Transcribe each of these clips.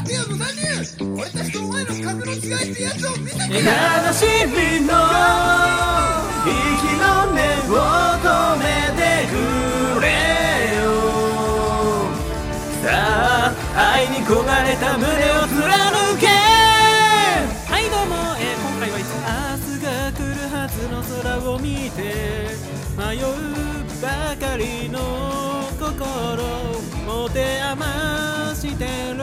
てよ無駄に俺たちとお前の格の違いってやつを見せて悲しみの息の根を止めてくれよ。さあ愛に焦がれた胸を貫け。はいどうも、今回は明日が来るはずの空を見て迷うばかりの心持て余してる。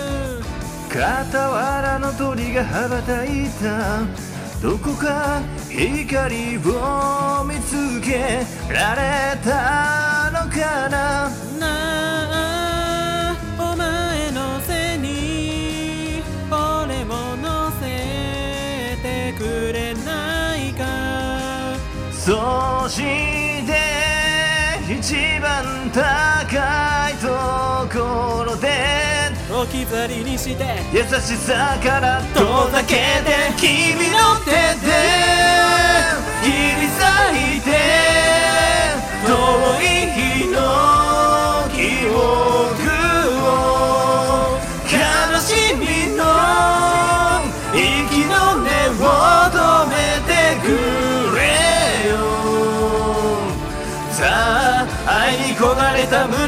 傍らの鳥が羽ばたいたどこか光を見つけられたのかな。なあお前の背に俺も乗せてくれないか。そして一番高いところで置き去りにして優しさから遠ざけて君の手で切り裂いて遠い日の記憶を悲しみの息の根を止めてくれよ。さあ愛に焦がれた胸